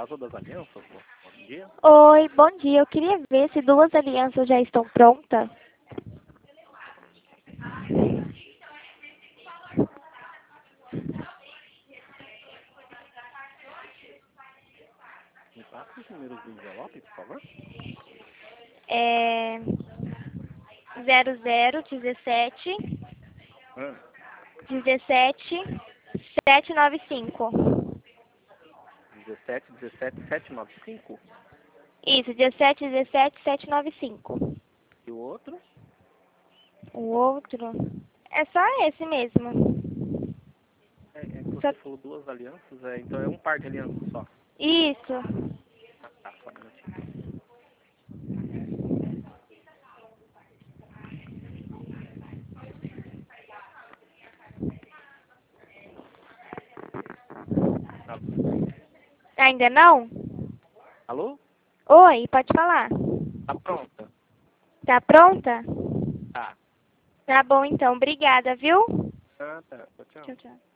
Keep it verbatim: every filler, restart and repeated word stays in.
Casa das Alianças, bom bom dia. Oi, bom dia. Eu queria ver se duas alianças já estão prontas. Me passa os números do envelope, por favor. É zero zero dezessete Ah, dezessete sete nove cinco. dezessete, dezessete, sete nove cinco. Isso, dezessete dezessete sete nove cinco. E o outro? O outro é só esse mesmo. É, é que Só... você falou duas alianças, é, então é um par de alianças só. Isso. Ah, tá, só um minutinho. Alô? Ainda não? Alô? Oi, pode falar. Tá pronta? Tá pronta? Tá. Tá bom então. Obrigada, viu? Ah, tá. Tchau, tchau. Tchau, tchau.